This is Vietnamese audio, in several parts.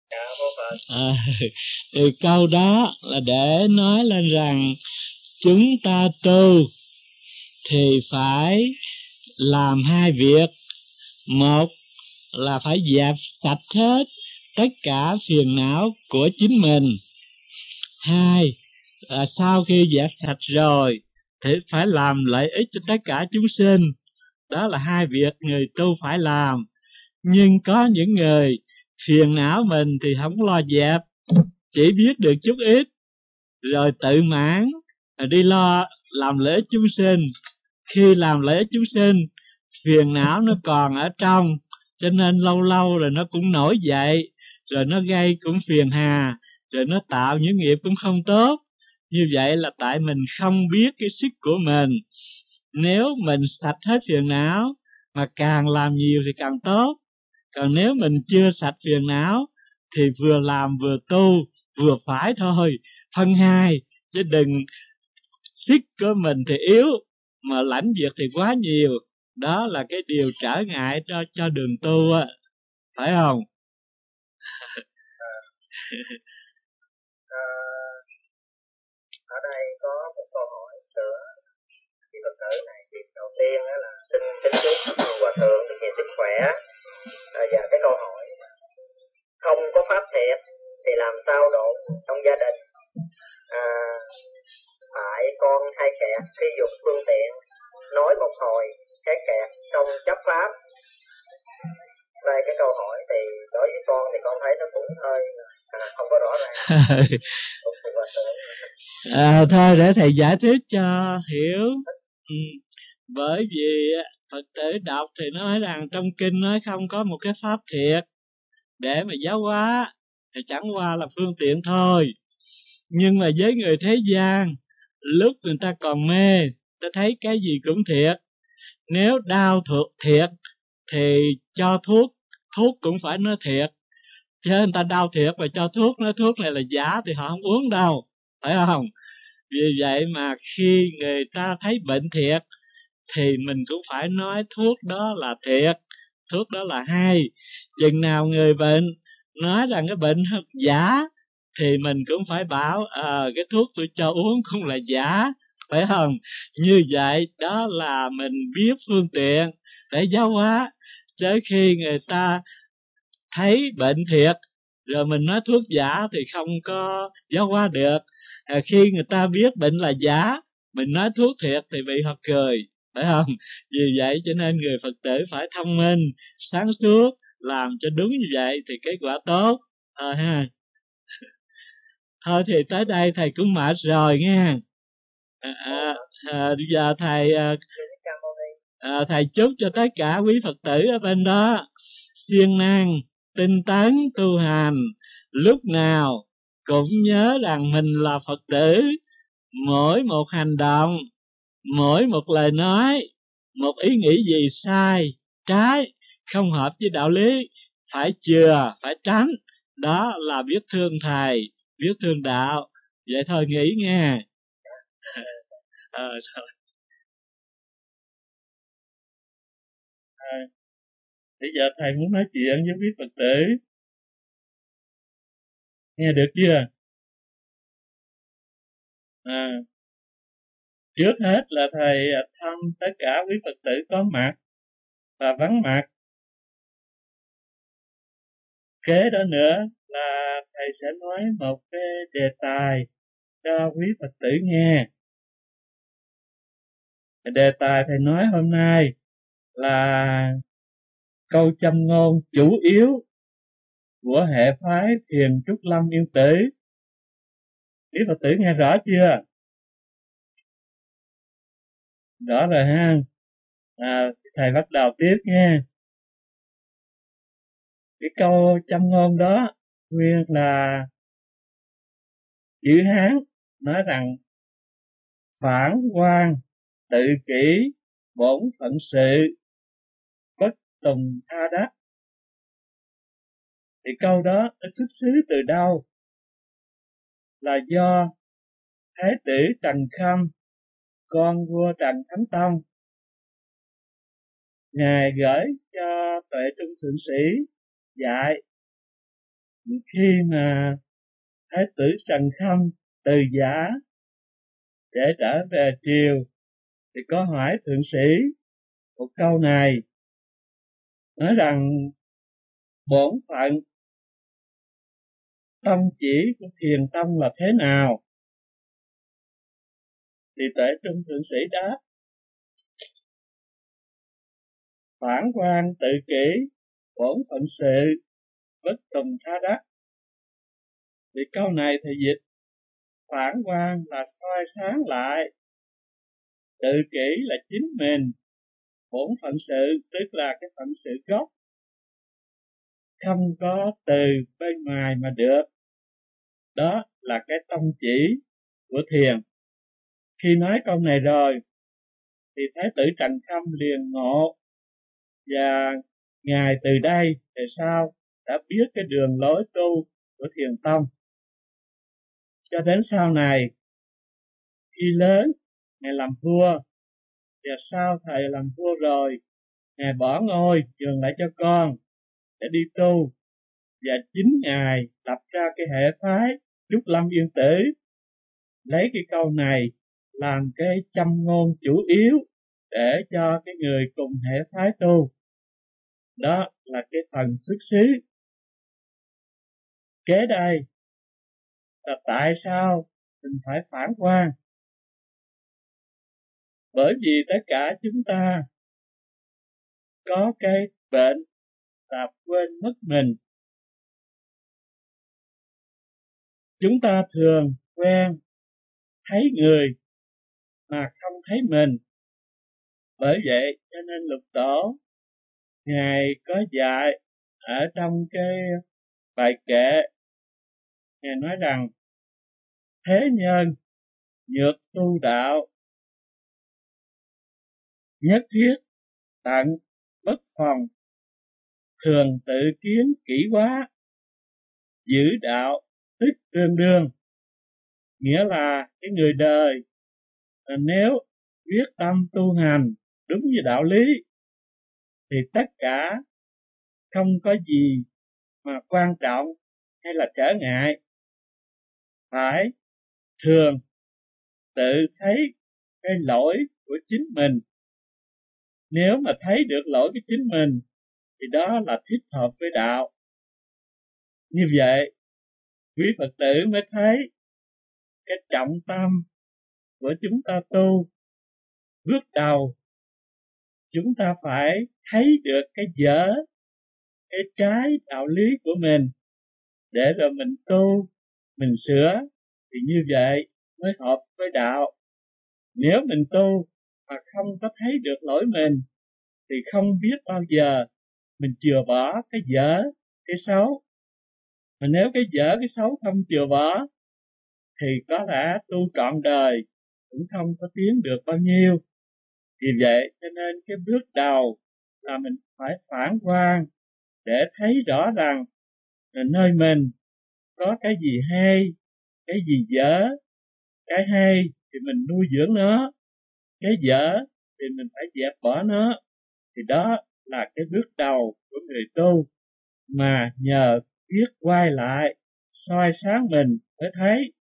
Dạ vô Phật. Thì câu đó là để nói lên rằng chúng ta tu thì phải làm hai việc. Một là phải dẹp sạch hết tất cả phiền não của chính mình. Hai là sau khi dẹp sạch rồi thì phải làm lợi ích cho tất cả chúng sinh. Đó là hai việc người tu phải làm. Nhưng có những người phiền não mình thì không lo dẹp, chỉ biết được chút ít rồi tự mãn đi lo làm lợi ích chúng sinh. Khi làm lợi ích chúng sinh, phiền não nó còn ở trong, cho nên lâu lâu rồi nó cũng nổi dậy, rồi nó gây cũng phiền hà, rồi nó tạo những nghiệp cũng không tốt. Như vậy là tại mình không biết cái sức của mình. Nếu mình sạch hết phiền não mà càng làm nhiều thì càng tốt. Còn nếu mình chưa sạch phiền não thì vừa làm vừa tu vừa phải thôi, phân hai, chứ đừng sức của mình thì yếu mà lãnh việc thì quá nhiều. Đó là cái điều trở ngại cho đường tu á, phải không? Ở đây có một câu hỏi của vị Phật tử này. Việc đầu tiên là xin kính chúc Hòa thượng được nhiều sức khỏe. Và cái câu hỏi không có pháp thiệt thì làm sao độ trong gia đình? Phải con hay kẹt khi dùng phương tiện, nói một hồi cái kẹt trong chấp pháp. Đây cái câu hỏi thì đối với con thì con thấy nó cũng hơi không có rõ ràng. Thôi để thầy giải thích cho hiểu. Bởi vì Phật tử đọc thì nói rằng trong kinh nói không có một cái pháp thiệt để mà giáo hóa, thì chẳng qua là phương tiện thôi. Nhưng mà với người thế gian, lúc người ta còn mê, ta thấy cái gì cũng thiệt. Nếu đau thuộc thiệt thì cho thuốc, thuốc cũng phải nói thiệt. Chứ người ta đau thiệt và cho thuốc, nói thuốc này là giả thì họ không uống đâu, phải không? Vì vậy mà khi người ta thấy bệnh thiệt thì mình cũng phải nói thuốc đó là thiệt, thuốc đó là hay. Chừng nào người bệnh nói rằng cái bệnh giả thì mình cũng phải bảo cái thuốc tôi cho uống cũng là giả, phải không? Như vậy đó là mình biết phương tiện để giáo hóa. Chứ khi người ta thấy bệnh thiệt rồi mình nói thuốc giả thì không có giáo hóa được. Khi người ta biết bệnh là giả, mình nói thuốc thiệt thì bị họ cười, phải không? Vì vậy cho nên người Phật tử phải thông minh, sáng suốt, làm cho đúng như vậy thì kết quả tốt ha. Thôi thì tới đây thầy cũng mệt rồi nghe. Bây giờ thầy chúc cho tất cả quý Phật tử ở bên đó siêng năng, tinh tấn tu hành, lúc nào cũng nhớ rằng mình là Phật tử. Mỗi một hành động, mỗi một lời nói, một ý nghĩ gì sai, trái, không hợp với đạo lý, phải chừa, phải tránh. Đó là biết thương thầy, biết thương đạo. Vậy thôi nghĩ nghe. Bây giờ thầy muốn nói chuyện với quý Phật tử. Nghe được chưa? Trước hết là thầy thăm tất cả quý Phật tử có mặt và vắng mặt. Kế đó nữa là thầy sẽ nói một cái đề tài cho quý Phật tử nghe. Đề tài thầy nói hôm nay là câu châm ngôn chủ yếu của hệ phái Thiền Trúc Lâm Yên Tử. Quý Phật tử nghe rõ chưa? Rõ rồi ha. Thầy bắt đầu tiếp nghe. Cái câu châm ngôn đó nguyên là chữ Hán, nói rằng phản quan tự kỷ bổn phận sự bất tùng tha đắc. Thì câu đó nó xuất xứ từ đâu? Là do Thái tử Trần Khâm, con vua Trần Thánh Tông, ngài gửi cho Tuệ Trung Thượng Sĩ dạy Khi mà Thái tử Trần Khâm từ giả để trở về triều thì có hỏi thượng sĩ một câu này, nói rằng bổn phận tông chỉ của Thiền Tông là thế nào? Thì Tuệ Trung thượng sĩ đáp: phản quan tự kỷ, bổn phận sự, bất tùng tha đắc. Thì câu này thầy dịch phản quan là soi sáng lại, tự kỷ là chính mình, bổn phận sự tức là cái phận sự gốc, không có từ bên ngoài mà được. Đó là cái tông chỉ của thiền. Khi nói câu này rồi thì Thái tử Trần Khâm liền ngộ, và ngài từ đây thì sao đã biết cái đường lối tu của Thiền Tông. Cho đến sau này, khi lớn, ngài làm vua, và sau thầy làm vua rồi, ngài bỏ ngôi nhường lại cho con để đi tu, và chính ngài lập ra cái hệ phái Trúc Lâm Yên Tử, lấy cái câu này làm cái châm ngôn chủ yếu để cho cái người cùng hệ phái tu. Đó là cái phần xuất xứ. Kế đây là tại sao mình phải phản quan? Bởi vì tất cả chúng ta có cái bệnh là quên mất mình. Chúng ta thường quen thấy người mà không thấy mình. Bởi vậy cho nên Lục Tổ ngài có dạy ở trong cái bài kệ, ngài nói rằng thế nhân nhược tu đạo, nhất thiết tận bất phòng, thường tự kiến kỹ quá, giữ đạo tức tương đương. Nghĩa là cái người đời nếu quyết tâm tu hành đúng như đạo lý thì tất cả không có gì mà quan trọng hay là trở ngại. Phải thường tự thấy cái lỗi của chính mình. Nếu mà thấy được lỗi của chính mình thì đó là thích hợp với đạo. Như vậy quý Phật tử mới thấy cái trọng tâm của chúng ta tu. Bước đầu chúng ta phải thấy được cái dở, cái trái đạo lý của mình, để rồi mình tu, mình sửa, thì như vậy mới hợp với đạo. Nếu mình tu mà không có thấy được lỗi mình thì không biết bao giờ mình chừa bỏ cái dở, cái xấu. Mà nếu cái dở, cái xấu không chừa bỏ thì có lẽ tu trọn đời cũng không có tiến được bao nhiêu. Vì vậy cho nên cái bước đầu là mình phải phản quan để thấy rõ rằng là nơi mình có cái gì hay, cái gì dở. Cái hay thì mình nuôi dưỡng nó, cái dở thì mình phải dẹp bỏ nó. Thì đó là cái bước đầu của người tu, mà nhờ biết quay lại soi sáng mình mới thấy.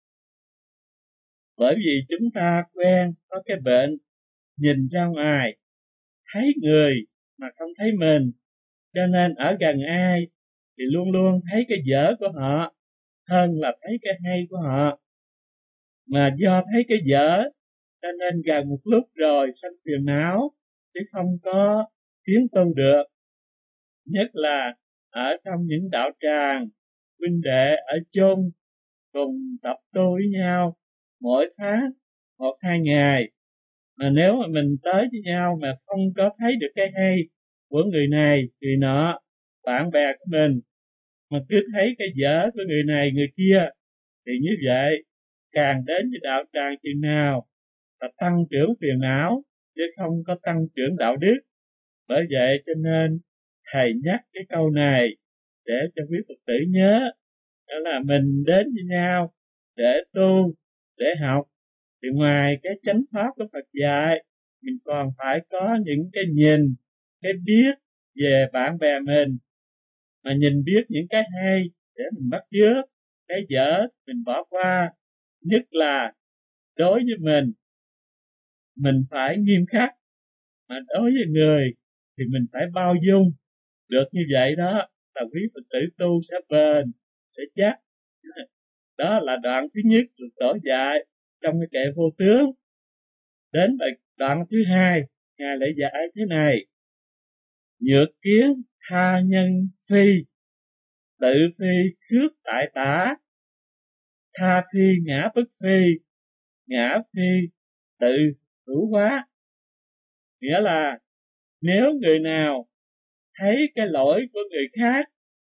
Bởi vì chúng ta quen có cái bệnh nhìn ra ngoài thấy người mà không thấy mình, cho nên ở gần ai thì luôn luôn thấy cái dở của họ hơn là thấy cái hay của họ. Mà do thấy cái dở cho nên gần một lúc rồi sanh phiền não, chứ không có tiến tu được. Nhất là ở trong những đạo tràng, huynh đệ ở chung cùng tập tu với nhau mỗi tháng 1-2 ngày, mà nếu mà mình tới với nhau mà không có thấy được cái hay của người này, người nọ, bạn bè của mình, mà cứ thấy cái dở của người này, người kia, thì như vậy càng đến với đạo tràng chừng nào là tăng trưởng phiền não, chứ không có tăng trưởng đạo đức. Bởi vậy cho nên thầy nhắc cái câu này để cho quý Phật tử nhớ, đó là mình đến với nhau để tu, để học, thì ngoài cái chánh pháp của Phật dạy, mình còn phải có những cái nhìn, cái biết về bạn bè mình, mà nhìn biết những cái hay để mình bắt chước. Cái dở mình bỏ qua, nhất là đối với mình phải nghiêm khắc, mà đối với người thì mình phải bao dung. Được như vậy đó là quý Phật tử tu sẽ bền, sẽ chắc. Đó là đoạn thứ nhất được Tổ dạy trong cái kệ Vô Tướng. Đến đoạn thứ hai, Ngài lại dạy thế này: nhược kiến tha nhân phi, tự phi khước tại tả, tha phi ngã bất phi, ngã phi tự hữu hóa. Nghĩa là nếu người nào thấy cái lỗi của người khác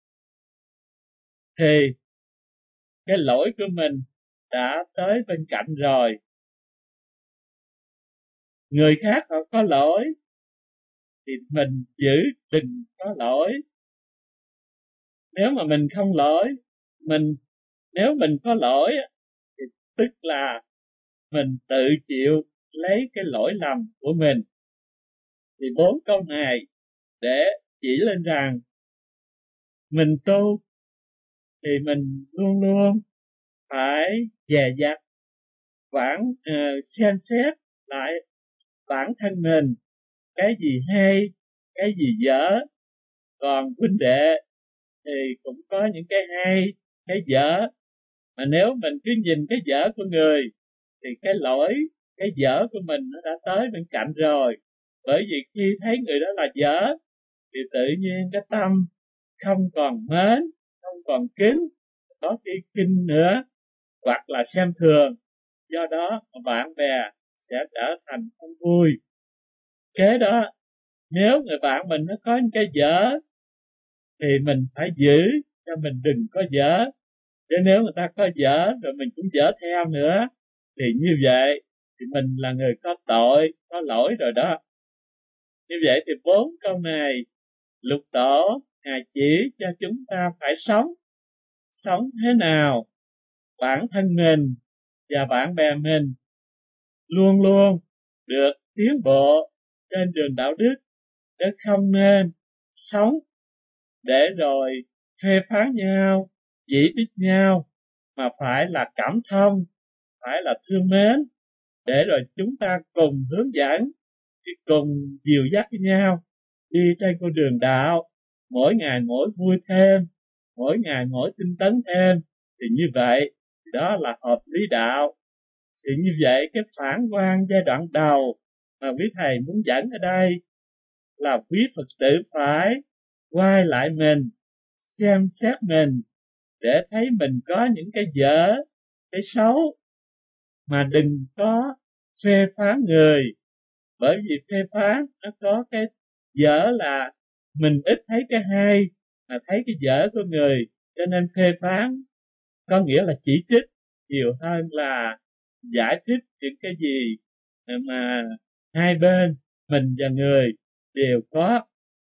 thì cái lỗi của mình đã tới bên cạnh rồi. Người khác họ có lỗi thì mình giữ đừng có lỗi. Nếu mà mình không lỗi, nếu mình có lỗi thì tức là mình tự chịu lấy cái lỗi lầm của mình. Thì 4 câu này để chỉ lên rằng mình tu thì mình luôn luôn phải dè dặt xem xét lại bản thân mình, cái gì hay, cái gì dở. Còn huynh đệ thì cũng có những cái hay, cái dở. Mà nếu mình cứ nhìn cái dở của người thì cái lỗi, cái dở của mình nó đã tới bên cạnh rồi. Bởi vì khi thấy người đó là dở thì tự nhiên cái tâm không còn mến, không còn kính, có khi kinh nữa, hoặc là xem thường. Do đó bạn bè sẽ trở thành không vui. Kế đó, nếu người bạn mình nó có những cái dở thì mình phải giữ cho mình đừng có dở. Chứ nếu người ta có dở rồi mình cũng dở theo nữa thì như vậy thì mình là người có tội, có lỗi rồi đó. Như vậy thì 4 câu này Lục Tổ Ngài chỉ cho chúng ta phải sống thế nào bản thân mình và bạn bè mình luôn luôn được tiến bộ trên đường đạo đức, để không nên sống để rồi phê phán nhau, chỉ trích nhau, mà phải là cảm thông, phải là thương mến, để rồi chúng ta cùng hướng dẫn, cùng dìu dắt với nhau đi trên con đường đạo, mỗi ngày mỗi vui thêm, mỗi ngày mỗi tinh tấn thêm. Thì như vậy đó là hợp lý đạo. Thì như vậy cái phản quan giai đoạn đầu mà quý thầy muốn dẫn ở đây là quý Phật tử phải quay lại mình, xem xét mình, để thấy mình có những cái dở, cái xấu, mà đừng có phê phán người. Bởi vì phê phán nó có cái dở là mình ít thấy cái hay, mà thấy cái dở của người, cho nên phê phán có nghĩa là chỉ trích nhiều hơn là giải thích những cái gì mà hai bên mình và người đều có.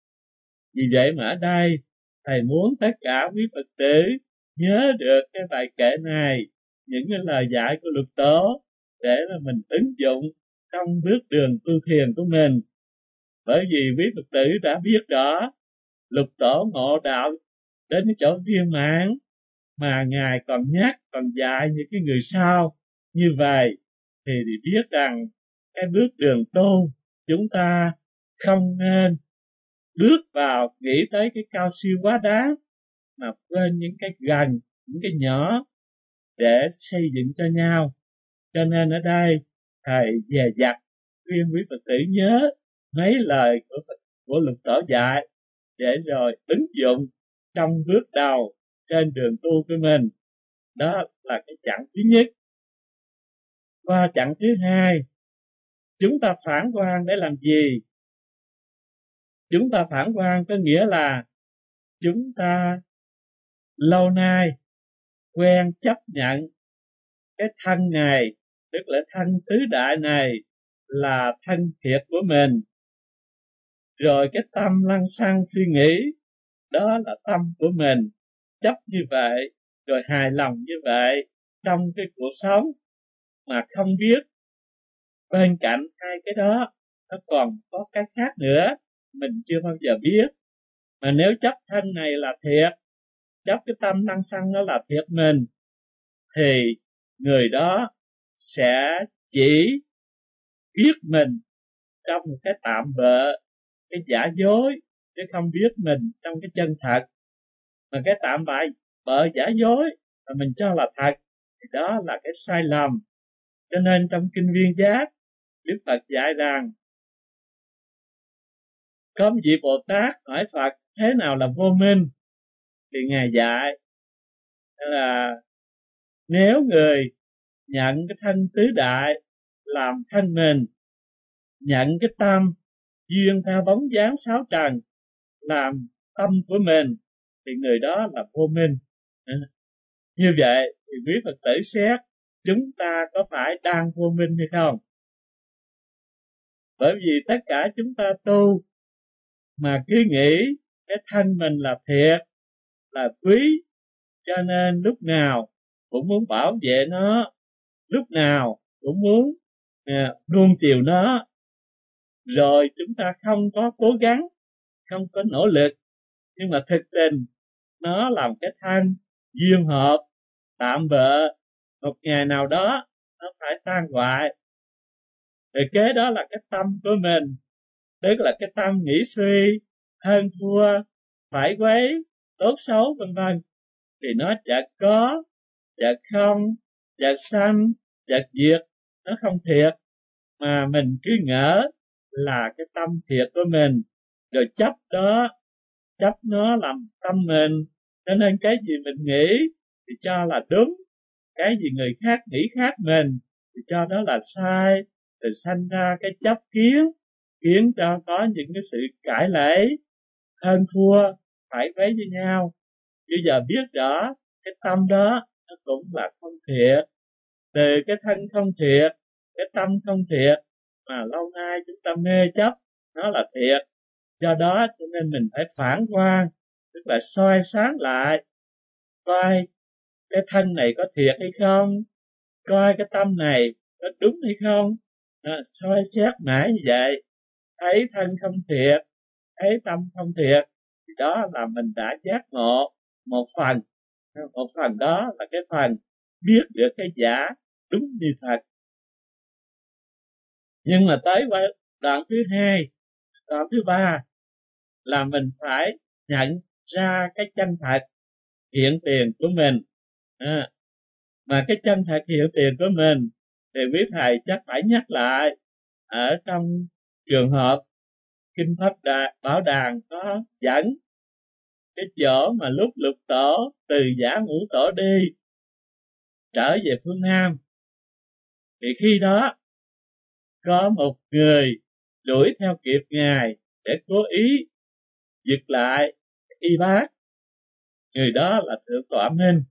Vì vậy mà ở đây thầy muốn tất cả quý Phật tử nhớ được cái bài kệ này, những cái lời dạy của Lục Tổ, để mà mình ứng dụng trong bước đường tu thiền của mình. Bởi vì quý Phật tử đã biết rõ Lục Tổ ngộ đạo đến cái chỗ viên mãn, mà Ngài còn nhắc, còn dạy những cái người sau như vậy, thì biết rằng cái bước đường tu chúng ta không nên bước vào nghĩ tới cái cao siêu quá đáng, mà quên những cái gần, những cái nhỏ để xây dựng cho nhau. Cho nên ở đây thầy dè dặt khuyên quý Phật tử nhớ mấy lời của Lục Tổ dạy, để rồi ứng dụng trong bước đầu trên đường tu của mình. Đó là cái chặng thứ nhất. Qua chặng thứ hai, chúng ta phản quan để làm gì? Chúng ta phản quan có nghĩa là chúng ta lâu nay quen chấp nhận cái thân này, tức là thân tứ đại này là thân thiệt của mình. Rồi cái tâm lăng xăng suy nghĩ, đó là tâm của mình, chấp như vậy, rồi hài lòng như vậy trong cái cuộc sống, mà không biết bên cạnh hai cái đó nó còn có cái khác nữa, mình chưa bao giờ biết. Mà nếu chấp thân này là thiệt chấp cái tâm lăng xăng đó là thiệt mình, thì người đó sẽ chỉ biết mình trong một cái tạm bợ, cái giả dối, chứ không biết mình trong cái chân thật. Mà cái tạm bợ giả dối mà mình cho là thật thì đó là cái sai lầm. Cho nên trong kinh Viên Giác, Đức Phật dạy rằng có một vị Bồ Tát hỏi Phật thế nào là vô minh, thì Ngài dạy là nếu người nhận cái thân tứ đại làm thân mình, nhận cái tâm duyên theo bóng dáng sáu trần làm tâm của mình, thì người đó là vô minh. Như vậy thì quý Phật tử xét chúng ta có phải đang vô minh hay không? Bởi vì tất cả chúng ta tu mà cứ nghĩ cái thân mình là thiệt, là quý, cho nên lúc nào cũng muốn bảo vệ nó, lúc nào cũng muốn nuông chiều nó, rồi chúng ta không có cố gắng, không có nỗ lực. Nhưng mà thực tình nó làm cái thân duyên hợp tạm bợ, một ngày nào đó nó phải tan hoại. Rồi kế đó là cái tâm của mình, tức là cái tâm nghĩ suy, hơn thua, phải quấy, tốt xấu vân vân, thì nó chợt có, chợt không, chợt sanh, chợt diệt, nó không thiệt, mà mình cứ ngỡ là cái tâm thiệt của mình, rồi chấp đó, chấp nó làm tâm mình, cho nên cái gì mình nghĩ thì cho là đúng, cái gì người khác nghĩ khác mình thì cho đó là sai, rồi sanh ra cái chấp kiến, khiến cho có những cái sự cãi lẫy, hơn thua, phải vấy với nhau. Bây giờ biết rõ cái tâm đó nó cũng là không thiệt, từ cái thân không thiệt, cái tâm không thiệt, mà lâu nay chúng ta mê chấp nó là thiệt. Do đó cho nên mình phải phản quan, tức là soi sáng lại, coi cái thân này có thiệt hay không, coi cái tâm này có đúng hay không. Soi xét mãi như vậy, thấy thân không thiệt, thấy tâm không thiệt, thì đó là mình đã giác ngộ một phần. Một phần đó là cái phần biết được cái giả đúng như thật. Nhưng mà tới đoạn thứ hai, đoạn thứ ba là mình phải nhận ra cái chân thật hiện tiền của mình. Mà cái chân thật hiện tiền của mình thì quý thầy chắc phải nhắc lại ở trong trường hợp Kinh Pháp Bảo Đàn có dẫn cái chỗ mà lúc Lục Tổ từ Giả Ngũ Tổ đi trở về phương Nam, thì khi đó có một người đuổi theo kịp Ngài để cố ý giật lại y bác. Người đó là Thượng Tọa Minh.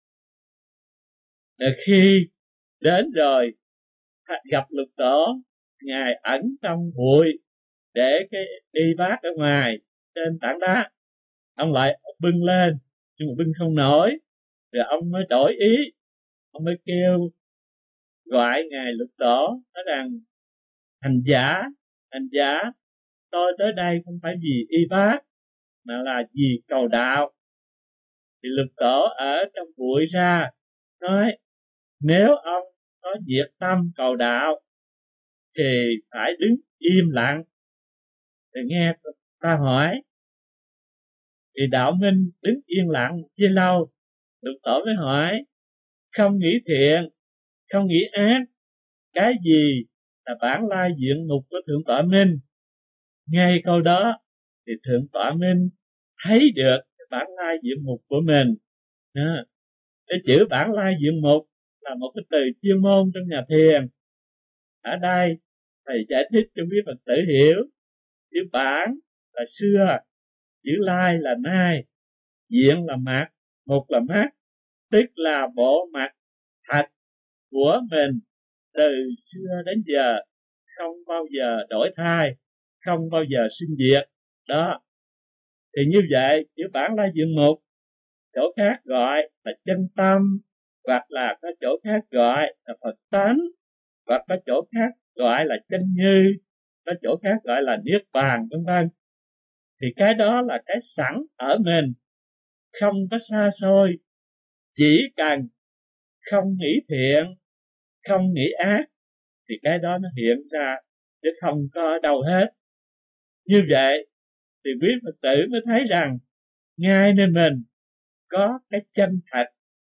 Rồi khi đến rồi gặp Lục Tổ, Ngài ẩn trong bụi để cái y bác ở ngoài trên tảng đá. Ông lại bưng lên nhưng mà bưng không nổi, rồi ông mới đổi ý, ông mới kêu gọi Ngài Lục Tổ, nói rằng hành giả, tôi tới đây không phải vì y bác mà là vì cầu đạo. Thì Lục Tổ ở trong bụi ra nói, nếu ông có nhiệt tâm cầu đạo thì phải đứng im lặng để nghe ta hỏi. Thì Đạo Minh đứng yên lặng chưa lâu, Lục Tổ mới hỏi, không nghĩ thiện, không nghĩ ác, cái gì là bản lai diện mục của Thượng Tọa Minh? Ngay câu đó thì Thượng Tọa Minh thấy được cái bản lai diện mục của mình. Cái chữ bản lai diện mục là một cái từ chuyên môn trong nhà thiền. Ở đây thầy giải thích cho quý Phật tử hiểu. Chữ bản là xưa, chữ lai là nay, diện là mặt, mục là mắt, tức là bộ mặt thật của mình từ xưa đến giờ không bao giờ đổi thay, không bao giờ sinh diệt. Đó. Thì như vậy, chữ bản lai diện mục, chỗ khác gọi là chân tâm, hoặc là có chỗ khác gọi là Phật tánh, hoặc có chỗ khác gọi là chân như, có chỗ khác gọi là niết bàn, vân vân. Thì cái đó là cái sẵn ở mình, không có xa xôi, chỉ cần không nghĩ thiện, không nghĩ ác, thì cái đó nó hiện ra, chứ không có ở đâu hết. Như vậy thì quý Phật tử mới thấy rằng ngay nơi mình có cái chân thật,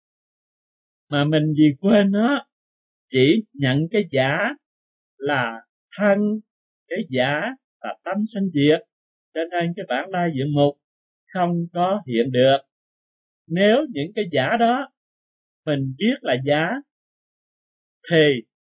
mà mình vì quên nó, chỉ nhận cái giả là thân, cái giả là tâm sanh diệt, cho nên cái bản lai diện mục không có hiện được. Nếu những cái giả đó mình biết là giả thì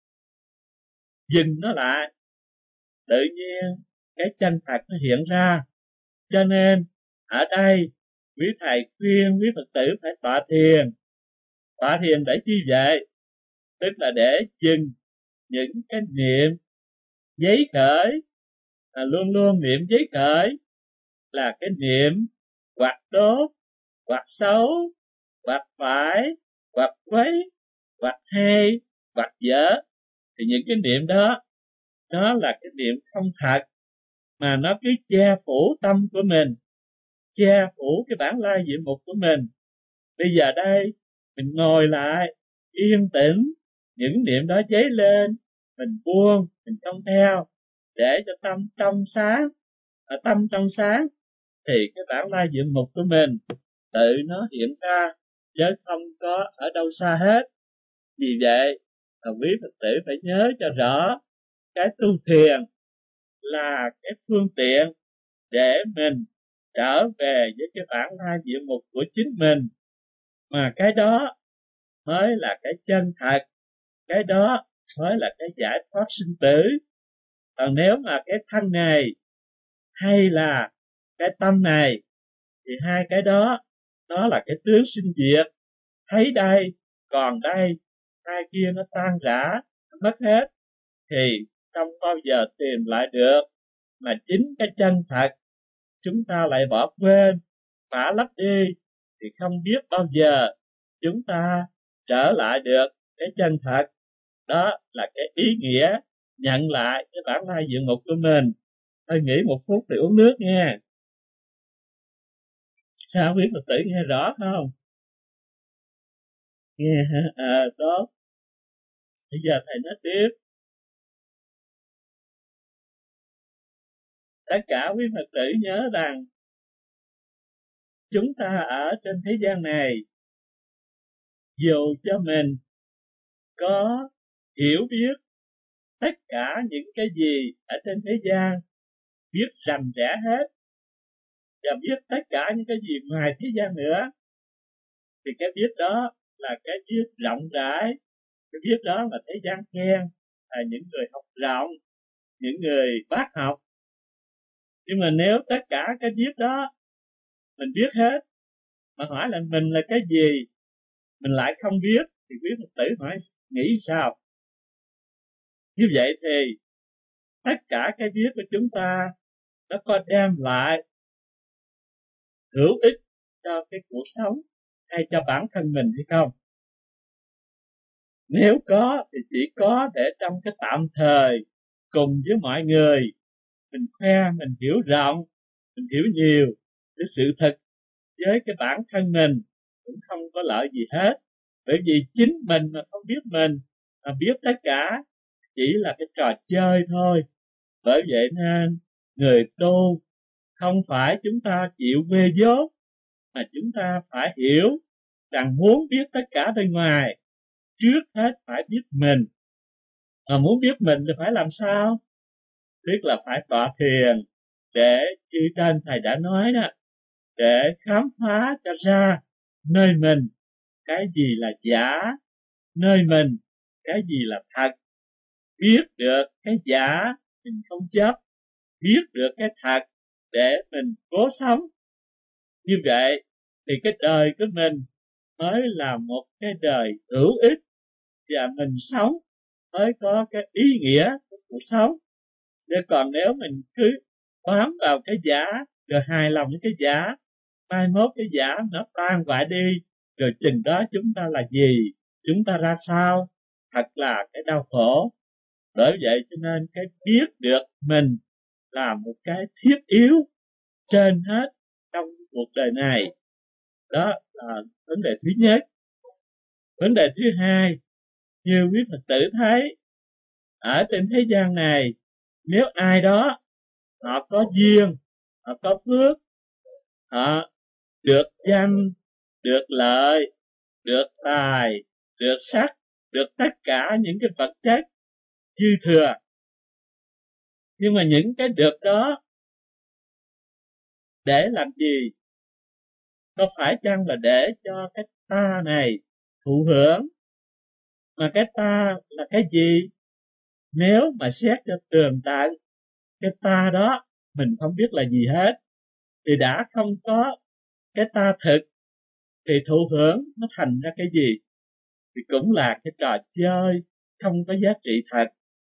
dừng nó lại, tự nhiên cái chân thật nó hiện ra. Cho nên ở đây quý thầy khuyên quý Phật tử phải tọa thiền. Tọa thiền để chi vậy? Tức là để dừng những cái niệm giấy khởi, luôn luôn niệm giấy khởi là cái niệm hoặc tốt, hoặc xấu, hoặc phải, hoặc quấy, hoặc hay, hoặc dở. Thì những cái niệm đó, đó là cái niệm không thật, mà nó cứ che phủ tâm của mình, che phủ cái bản lai diện mục của mình. Bây giờ đây mình ngồi lại yên tĩnh, những niệm đó dấy lên, mình buông, mình không theo, để cho tâm trong sáng. Ở tâm trong sáng thì cái bản lai diện mục của mình tự nó hiện ra, chứ không có ở đâu xa hết. Vì vậy quý Phật tử phải nhớ cho rõ, cái tu thiền là cái phương tiện để mình trở về với cái bản lai diện mục của chính mình, mà cái đó mới là cái chân thật, cái đó mới là cái giải thoát sinh tử. Còn nếu mà cái thân này hay là cái tâm này, thì hai cái đó nó là cái tướng sinh diệt, thấy đây còn đây, hai kia nó tan rã, nó mất hết, thì không bao giờ tìm lại được. Mà chính cái chân thật chúng ta lại bỏ quên, phá lấp đi, thì không biết bao giờ chúng ta trở lại được cái chân thật. Đó là cái ý nghĩa nhận lại cái bản lai diện mục của mình. Thôi nghỉ một phút để uống nước nha. Sao quý Phật tử nghe rõ không? Nghe hả? Tốt. Bây giờ thầy nói tiếp. Tất cả quý Phật tử nhớ rằng chúng ta ở trên thế gian này, dù cho mình có hiểu biết tất cả những cái gì ở trên thế gian, biết rành rẽ hết, và biết tất cả những cái gì ngoài thế gian nữa, thì cái biết đó là cái biết rộng rãi, cái biết đó là thế gian khen, là những người học rộng, những người bác học. Nhưng mà nếu tất cả cái biết đó mình biết hết, mà hỏi là mình là cái gì mình lại không biết, thì quý Phật tử hỏi nghĩ sao? Như vậy thì tất cả cái biết của chúng ta nó có đem lại hữu ích cho cái cuộc sống hay cho bản thân mình hay không? Nếu có thì chỉ có để trong cái tạm thời cùng với mọi người mình khoe mình hiểu rộng, mình hiểu nhiều. Cái sự thật với cái bản thân mình cũng không có lợi gì hết, bởi vì chính mình mà không biết mình, mà biết tất cả chỉ là cái trò chơi thôi. Bởi vậy nên người tu không phải chúng ta chịu quê dốt, mà chúng ta phải hiểu rằng muốn biết tất cả bên ngoài, trước hết phải biết mình. Mà muốn biết mình thì phải làm sao? Tức là phải tọa thiền, để chư trên thầy đã nói đó, để khám phá cho ra nơi mình cái gì là giả, nơi mình cái gì là thật. Biết được cái giả mình không chấp, biết được cái thật để mình cố sống. Như vậy thì cái đời của mình mới là một cái đời hữu ích, và mình sống mới có cái ý nghĩa của cuộc sống. Chứ còn nếu mình cứ bám vào cái giả, rồi hài lòng với cái giả, mai mốt cái giả nó tan hoại đi, rồi chừng đó chúng ta là gì, chúng ta ra sao, thật là cái đau khổ. Bởi vậy cho nên cái biết được mình là một cái thiết yếu trên hết trong cuộc đời này. Đó là vấn đề thứ nhất. Vấn đề thứ hai, như quý Phật tử thấy, ở trên thế gian này, nếu ai đó họ có duyên, họ có phước, họ được danh, được lợi, được tài, được sắc, được tất cả những cái vật chất dư thừa. Nhưng mà những cái được đó để làm gì? Có phải chăng là để cho cái ta này thụ hưởng? Mà cái ta là cái gì? Nếu mà xét cho tường tận, cái ta đó mình không biết là gì hết, thì đã không có cái ta thực, thì thụ hưởng nó thành ra cái gì? Thì cũng là cái trò chơi không có giá trị thật.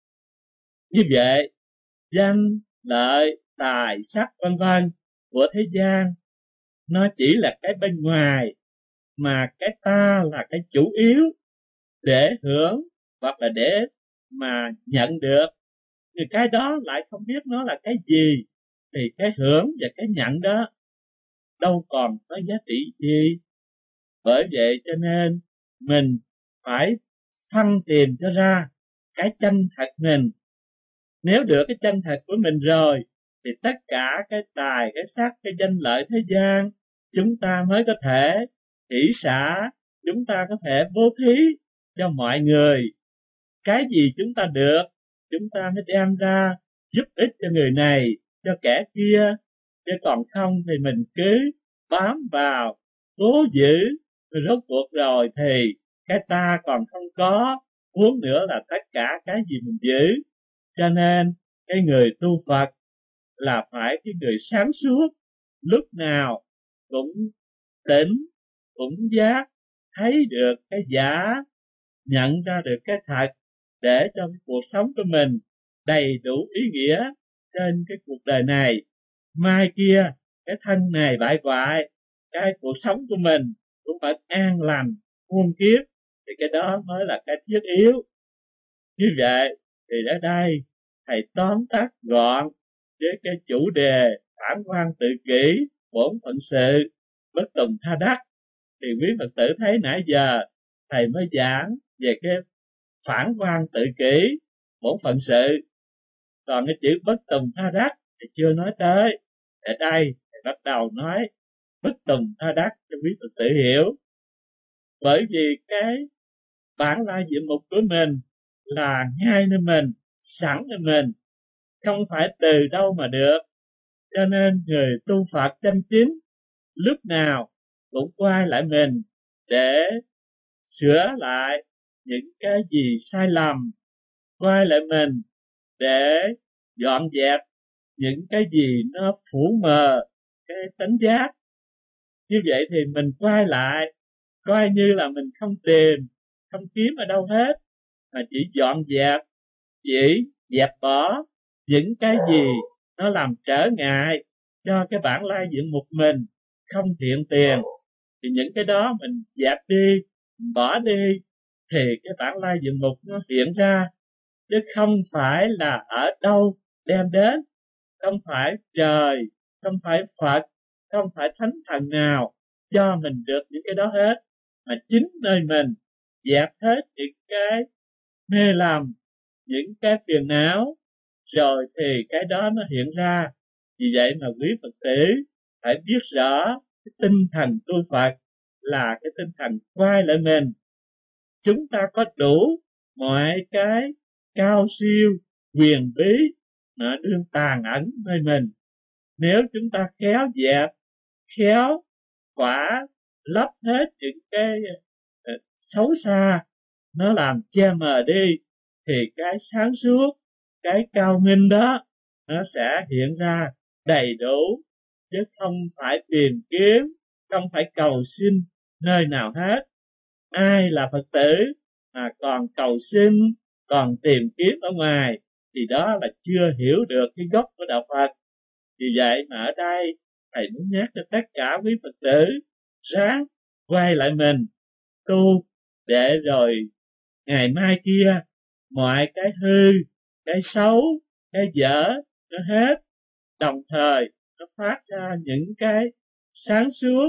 Như vậy, danh, lợi, tài, sắc vân vân của thế gian nó chỉ là cái bên ngoài, mà cái ta là cái chủ yếu để hưởng hoặc là để mà nhận được. Thì cái đó lại không biết nó là cái gì, thì cái hưởng và cái nhận đó đâu còn có giá trị gì. Bởi vậy cho nên mình phải phân tìm cho ra cái chân thật mình. Nếu được cái chân thật của mình rồi, thì tất cả cái tài, cái sắc, cái danh lợi thế gian chúng ta mới có thể hỷ xả, chúng ta có thể bố thí cho mọi người. Cái gì chúng ta được, chúng ta mới đem ra giúp ích cho người này, cho kẻ kia. Chứ còn không thì mình cứ bám vào, cố giữ, rồi rốt cuộc rồi thì cái ta còn không có, huống nữa là tất cả cái gì mình giữ. Cho nên cái người tu Phật là phải cái người sáng suốt, lúc nào cũng tỉnh, cũng giác, thấy được cái giả, nhận ra được cái thật, để cho cái cuộc sống của mình đầy đủ ý nghĩa trên cái cuộc đời này. Mai kia cái thân này bại hoại, cái cuộc sống của mình cũng phải an lành muôn kiếp, thì cái đó mới là cái thiết yếu. Như vậy thì ở đây thầy tóm tắt gọn với cái chủ đề phản quan tự kỷ, bổn phận sự, bất tùng tha đắc. Thì quý Phật tử thấy nãy giờ thầy mới giảng về cái phản quan tự kỷ, bổn phận sự. Còn cái chữ bất tùng tha đắc thì chưa nói tới. Ở đây thầy bắt đầu nói bất tùng tha đắc cho quý Phật tử hiểu. Bởi vì cái bản lai diện mục của mình là ngay nơi mình, sẵn nơi mình, không phải từ đâu mà được. Cho nên người tu Phật chân chính lúc nào cũng quay lại mình để sửa lại những cái gì sai lầm, quay lại mình để dọn dẹp những cái gì nó phủ mờ cái tánh giác. Như vậy thì mình quay lại, coi như là mình không tìm, không kiếm ở đâu hết, mà chỉ dọn dẹp, chỉ dẹp bỏ những cái gì nó làm trở ngại cho cái bản lai diện mục mình không thiện tiền. Thì những cái đó mình dẹp đi, mình bỏ đi, thì cái bản lai diện mục nó hiện ra. Chứ không phải là ở đâu đem đến, không phải trời, không phải Phật, không phải thánh thần nào cho mình được những cái đó hết, mà chính nơi mình dẹp hết những cái mê lầm, những cái phiền não, rồi thì cái đó nó hiện ra. Vì vậy mà quý Phật tử phải biết rõ cái tinh thần tu Phật là cái tinh thần quay lại mình. Chúng ta có đủ mọi cái cao siêu, quyền bí mà đương tàn ẩn nơi mình. Nếu chúng ta khéo dẹp, khéo quả lấp hết những cái xấu xa, nó làm che mờ đi, thì cái sáng suốt, cái cao minh đó nó sẽ hiện ra đầy đủ, chứ không phải tìm kiếm, không phải cầu xin nơi nào hết. Ai là Phật tử mà còn cầu xin, còn tìm kiếm ở ngoài, thì đó là chưa hiểu được cái gốc của đạo Phật. Vì vậy mà ở đây thầy muốn nhắc cho tất cả quý Phật tử ráng quay lại mình tu, để rồi ngày mai kia mọi cái hư, cái xấu, cái dở nó hết, đồng thời nó phát ra những cái sáng suốt,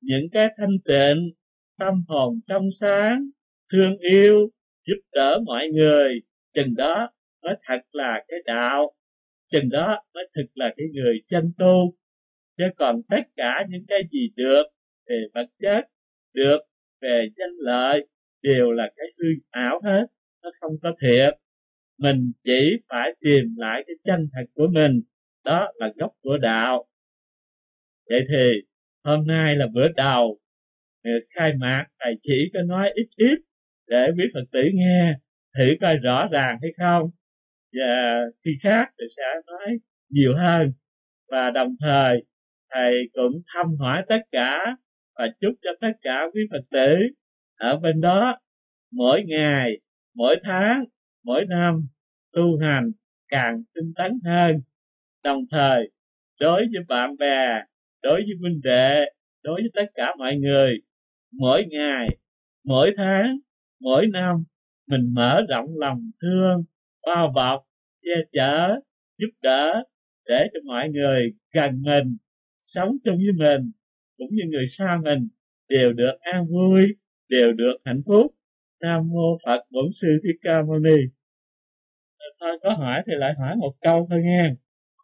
những cái thanh tịnh, tâm hồn trong sáng, thương yêu, giúp đỡ mọi người, chừng đó mới thật là cái đạo, chừng đó mới thực là cái người chân tu. Chứ còn tất cả những cái gì được về vật chất, được về danh lợi đều là cái hư ảo hết, nó không có thiệt. Mình chỉ phải tìm lại cái chân thật của mình, đó là gốc của đạo. Vậy thì hôm nay là bữa đầu khai mạc, thầy chỉ có nói ít ít để quý Phật tử nghe thử coi rõ ràng hay không, và khi khác thì sẽ nói nhiều hơn. Và đồng thời thầy cũng thăm hỏi tất cả và chúc cho tất cả quý Phật tử ở bên đó mỗi ngày, mỗi tháng, mỗi năm tu hành càng tinh tấn hơn. Đồng thời đối với bạn bè, đối với huynh đệ, đối với tất cả mọi người, mỗi ngày, mỗi tháng, mỗi năm mình mở rộng lòng thương, bao bọc, che chở, giúp đỡ để cho mọi người gần mình, sống chung với mình cũng như người xa mình đều được an vui, đều được hạnh phúc. Nam mô Phật Bổn Sư Thích Ca Mâu Ni. Thôi có hỏi thì lại hỏi một câu thôi nghe.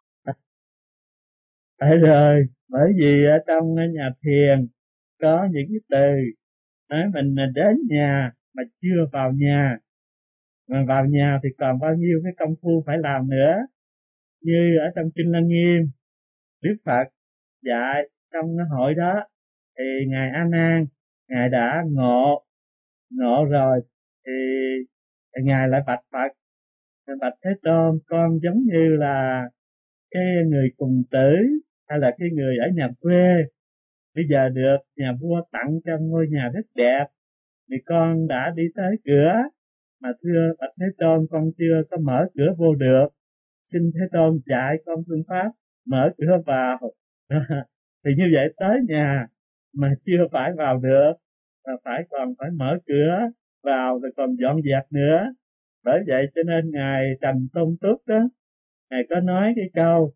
Rồi, bởi vì ở trong nhà thiền có những cái từ nói mình đến nhà mà chưa vào nhà, mà vào nhà thì còn bao nhiêu cái công phu phải làm nữa. Như ở trong Kinh Lăng Nghiêm, Đức Phật dạy trong hội đó thì ngài A Nan, ngài đã ngộ rồi thì ngài lại bạch Phật, bạch Thế Tôn, con giống như là cái người cùng tử hay là cái người ở nhà quê, bây giờ được nhà vua tặng cho ngôi nhà rất đẹp thì con đã đi tới cửa, mà thưa bạch Thế Tôn, con chưa có mở cửa vô được, xin Thế Tôn dạy con phương pháp mở cửa vào. Thì như vậy tới nhà mà chưa phải vào được, mà còn phải mở cửa vào rồi còn dọn dẹp nữa. Bởi vậy cho nên ngài Trần Tôn Túc đó, ngài có nói cái câu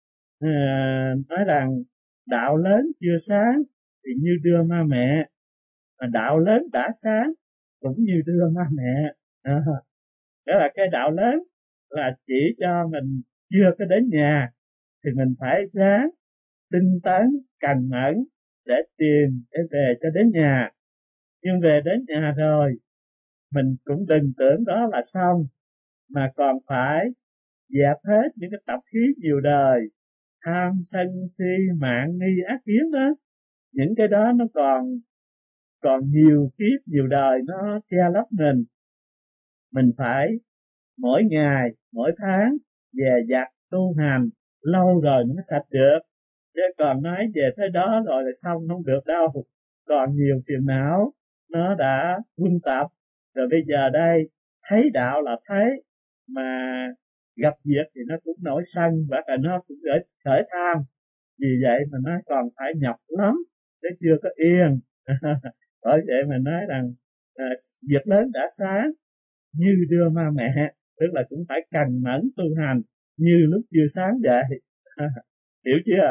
nói rằng đạo lớn chưa sáng thì như đưa ma mẹ, mà đạo lớn đã sáng cũng như đưa ma mẹ. Đó là cái đạo lớn là chỉ cho mình chưa có đến nhà thì mình phải ráng tinh tấn cần mẫn để tìm để về cho đến nhà. Nhưng về đến nhà rồi mình cũng đừng tưởng đó là xong, mà còn phải dẹp hết những cái tập khí nhiều đời, tham sân si mạng nghi ác kiến đó. Những cái đó nó còn nhiều kiếp nhiều đời nó che lấp mình. Mình phải mỗi ngày mỗi tháng về dặt tu hành, lâu rồi nó mới sạch được. Chứ còn nói về thế đó rồi là xong không được đâu, còn nhiều phiền não nó đã quân tập. Rồi bây giờ đây thấy đạo là thấy, mà gặp việc thì nó cũng nổi sân và nó cũng khởi tham. Vì vậy mà nó còn phải nhọc lắm chứ chưa có yên. Bởi vậy mà nói rằng việc lớn đã sáng như đưa ma mẹ, tức là cũng phải cần mẫn tu hành như lúc chưa sáng vậy. Hiểu chưa?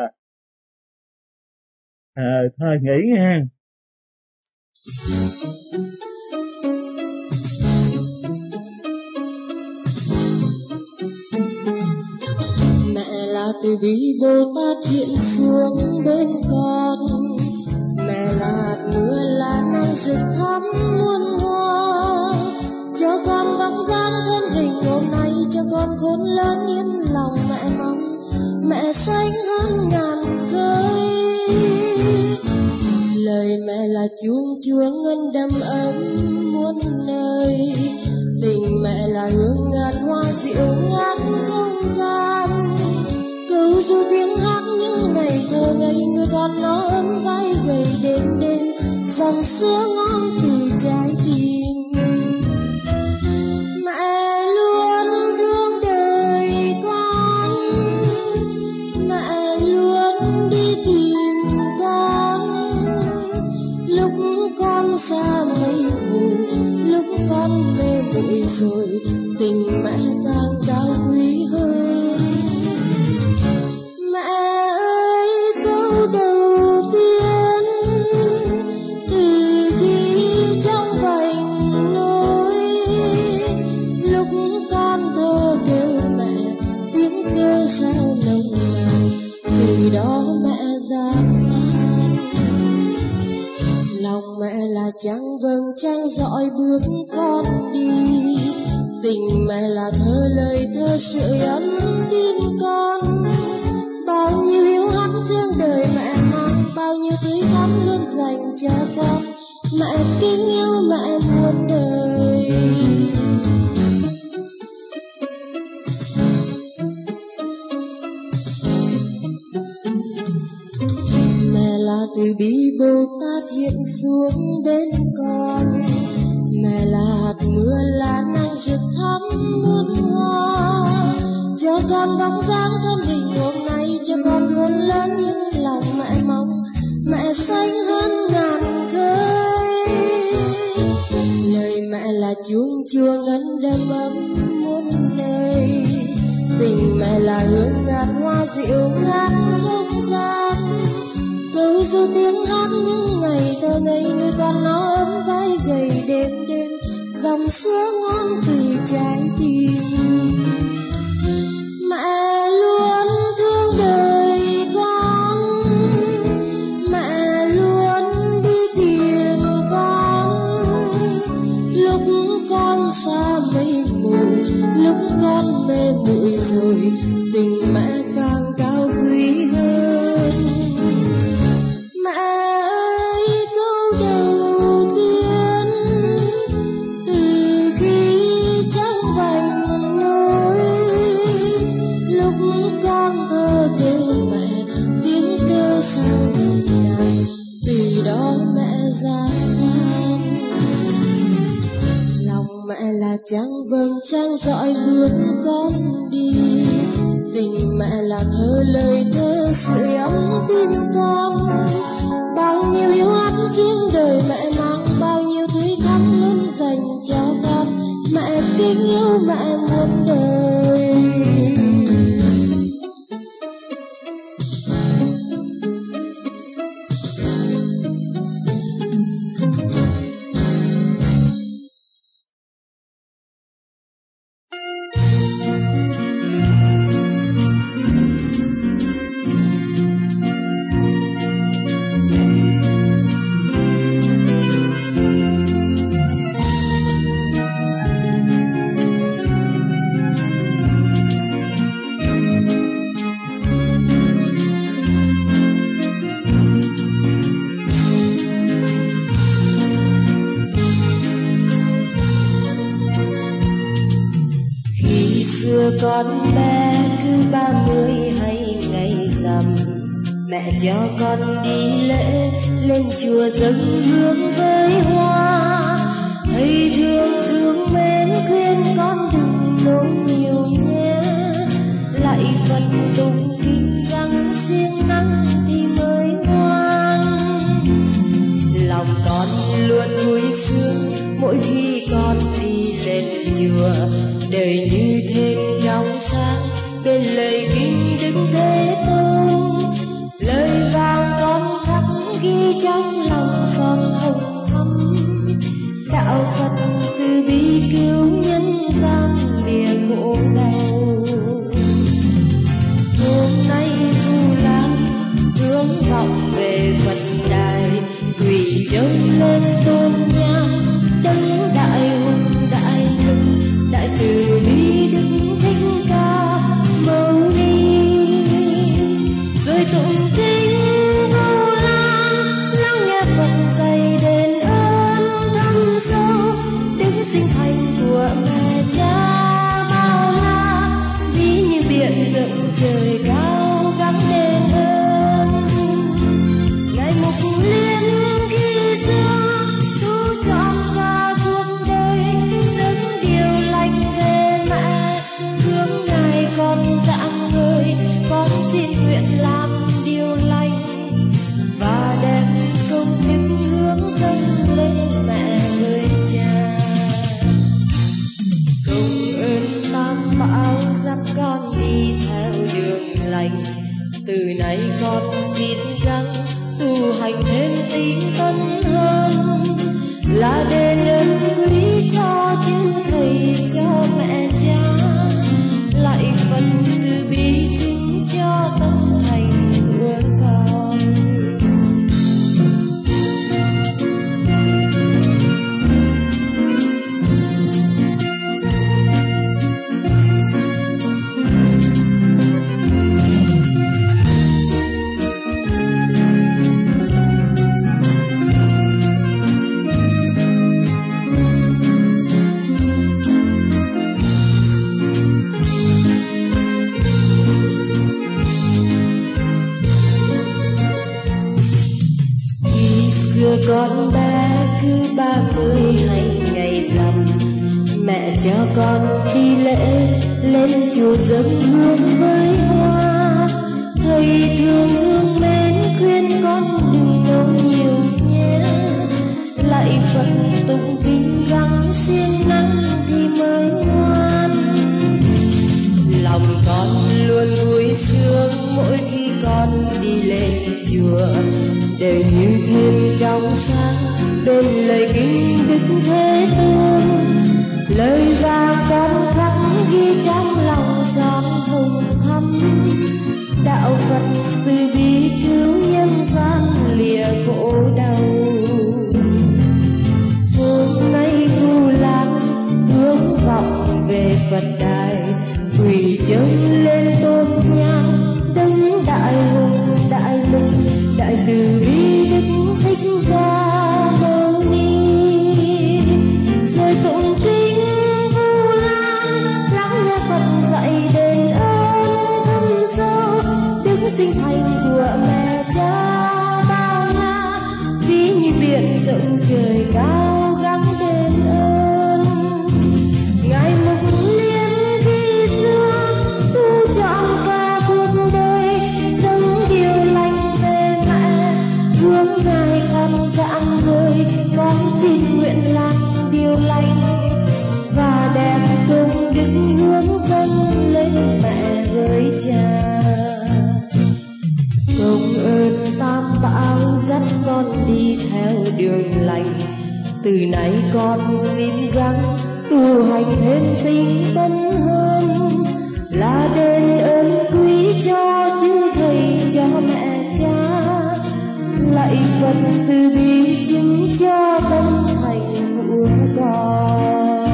Thôi nghỉ nghe. Mẹ là từ bi Bồ Tát hiện xuống bên con, mẹ là hạt mưa là nắng rực thắm muôn hoa, cho con gắng dáng thân hình hôm nay, cho con khôn lớn yên lòng mẹ mong, mẹ xanh hơn ngàn khơi. Lời mẹ là chuông chúa ngân đầm ấm muôn nơi, tình mẹ là hương ngàn hoa dịu ngát không gian, câu du tiếng hát những ngày thơ ngây nuôi con nó ấm vai gầy đêm đêm, dòng sữa ngon từ trái tim. Mẹ luôn thương đời con, mẹ luôn đi tìm con, lúc con xa mây mù, lúc con mê muội rồi, tình mẹ càng cao quý hơn. Mẹ ơi câu đầu tiên trang dõi bước con đi. Tình mẹ là thơ lời thơ sưởi ấm tim con. Bao nhiêu hiếu hắt riêng đời mẹ mang, bao nhiêu tưới thắm luôn dành cho con. Mẹ kính yêu mẹ muôn đời. Mẹ là từ bi Bồ Tát hiện xuống bên con. Mẹ là hạt mưa lá nắng rực thắm muôn hoa, cho con bóng dáng thân hình hôm nay, cho con khôn lớn những lòng mẹ mong. Mẹ xanh hơn ngàn khơi, lời mẹ là chuông chùa ngân đơm ấm muôn nơi. Tình mẹ là hương ngát hoa dịu ngát không gian, câu ru tiếng hát những ngày thơ ngây nuôi con nó ấm vai gầy đêm đêm. Dòng sữa ngon từ trái tim, mẹ luôn thương đời con. Mẹ luôn đi tìm con, lúc con xa mây mù, lúc con mê muội rồi, tình mẹ càng cao quý hơn. Mẹ ơi câu đầu tiên từ khi trong vành nỗi, lúc con thơ kêu mẹ tiếng kêu sao nồng nàn, từ đó mẹ ra van. Lòng mẹ là trăng vầng trăng dõi bước con đi. Tình mẹ là thơ lời thơ sưởi ấm tim con. Bao nhiêu hiếu hắt riêng đời mẹ mang, bao nhiêu tưới thắm luôn dành cho con. Mẹ kính yêu mẹ muôn đời. Con bé cứ 30 hay ngày rằm, mẹ cho con đi lễ lên chùa dâng hương với hoa. Thầy thương mến khuyên con đừng nấu nhiều nhé, lại Phật tụng kinh gắng siêng năng thì mới ngoan. Lòng con luôn vui sướng mỗi khi con đi lên chùa, đời như thêm trong sáng bên lời kinh Đức Thế Tôn. Lời vàng con khắc ghi trong lòng son hồng thắm, đạo Phật từ bi cứu nhân gian lìa khổ đau. Hôm nay Vu Lan hướng vọng về Phật đài, quỳ trông lên tôn nhang đấng đại hùng đại lực, đại từ bi Đức Thích Ca Mâu Ni. Rồi tụng kinh Vu Lan lắng nghe Phật dạy đền ơn thâm sâu, đứng sinh thành của mẹ cha bao la, ví như biển rộng trời cao gắng đền ơn. Ngài Mục Liên khi xưa thu trọn cả cuộc đời, dâng điều lành về mẹ, hướng Ngài con dạng người. Con xin nguyện làm điều lành và đem công đức hướng dâng lên mẹ với cha. Công ơn Tam Bảo dắt con đi theo đường lành, từ nay con xin gắng tu hành thêm tinh tấn hơn, là đền ơn quý cho chư thầy cho mẹ cha, lại Phật từ bi chính cho tâm thành của con. cho con đi lễ lên chùa dâng hương với hoa. Thầy thương thương mến khuyên con đừng nấu nhiều nhé, lạy Phật tụng kinh gắng siêng năng thì mới ngoan. Lòng con luôn vui sướng mỗi khi con đi lên chùa, đời như thêm trong sáng bên lời kinh Đức Thế Tôn. Lời vàng con khắc ghi trong lòng son hồng thắm, đạo Phật từ bi cứu nhân gian lìa khổ đau. Hôm nay Vu Lan hướng vọng về Phật đài, quỳ chân lên tôn nhang đấng đại hùng đại lực đại từ bi Đức Thích Ca Mâu Ni. Rồi tụng kinh Vu Lan lắng nghe Phật dạy đền ơn thâm sâu, đức sinh thành của mẹ cha bao la, ví như biển rộng trời cao gắng đền ơn. Ngài Mục Liên khi xưa tu trọn cả cuộc đời, sống điều lành về mẹ, hướng Ngài con dạng người. Con xin nguyện làm điều lành và đẹp công đức hướng dâng lên mẹ với cha. Công ơn Tam Bảo dắt con đi theo đường lành, từ nay con xin gắng tu hành thêm tinh tấn hơn, là đền ơn quý cho chư thầy cho mẹ cha. Lạy Phật từ bi chứng cho tâm thành của con.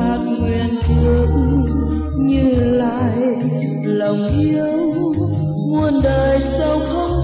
Lòng yêu muôn đời sao không